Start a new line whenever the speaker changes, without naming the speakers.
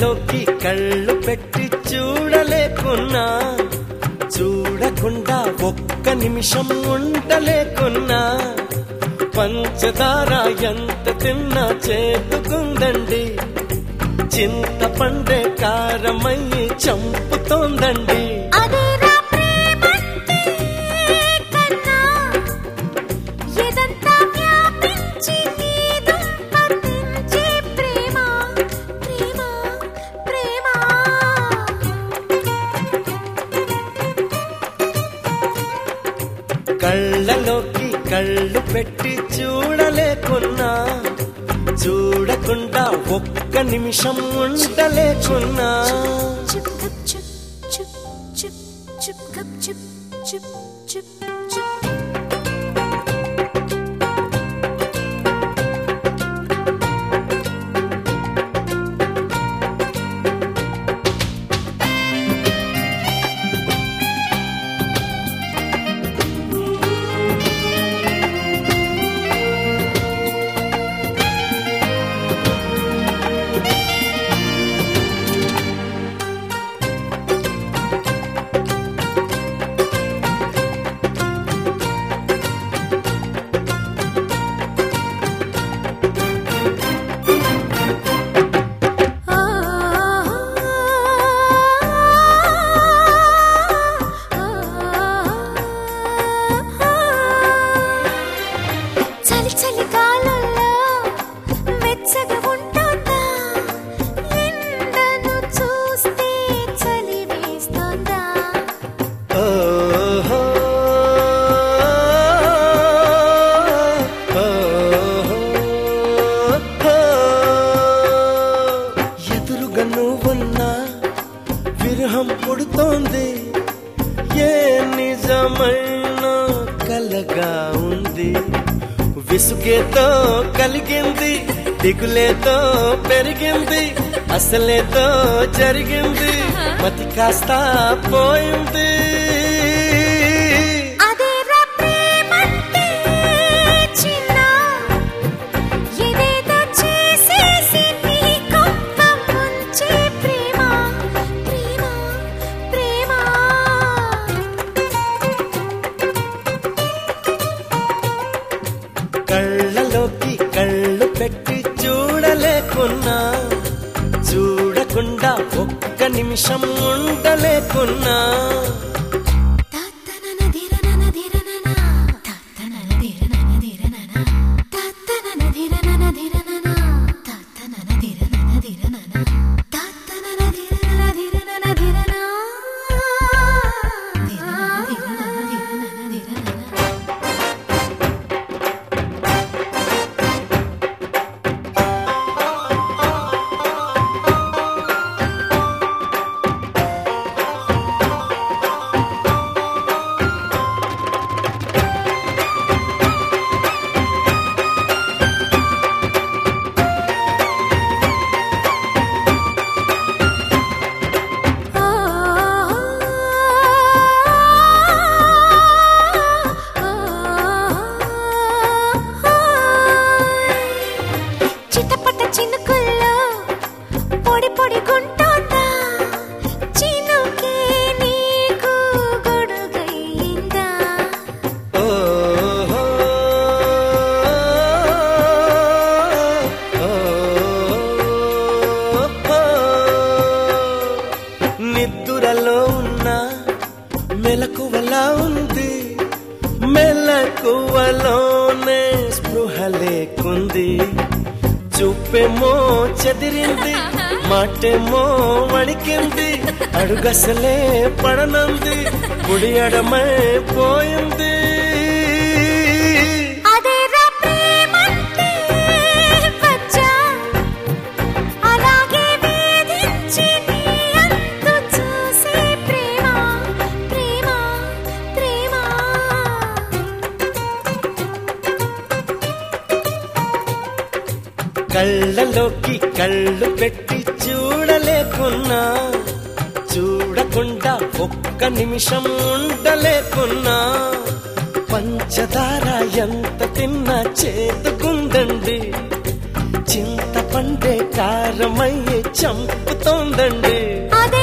కళ్ళలోకి కళ్ళు పెట్టి చూడలేకున్నా, చూడకుండా ఒక్క నిమిషం ఉండలేకున్నా, పంచదార ఎంత తిన్నా చేతుకుందండి, చింతపండే కారమయ్యి చంపుతోందండి. కళ్ళలోకి కళ్ళు పెట్టి చూడలేకున్నా, చూడకుండా ఒక్క నిమిషం ఉండలేకున్నా, విరహం పుడుతోంది, ఏ నిజమైన కలగా ఉంది, విసుగేతో కలిగింది, దిగులేతో పెరిగింది, అసలేతో జరిగింది, మతి కాస్త పోయింది. కళ్ళలోకి కళ్ళు పెట్టి చూడలేకున్నా, చూడకుండా ఒక్క నిమిషం ఉండలేకున్నా, నిద్దురలో ఉన్న మెలకువలా ఉంది, మెలకువలోనే స్పృహ లేకుంది, చూపేమో చెదిరింది, మాటేమో వణికింది, అడుగసలే పడనంది, కుడి అడమై పోయింది. కళ్ళలోకి కళ్ళు పెట్టి చూడలేకున్నా, చూడకుండా ఒక్క నిమిషం ఉండలేకున్నా, పంచదార ఎంత తిన్నా చేతుకుందండి, చింతపండు మండే కారమయ్యే చంపుతోందండి.
అదే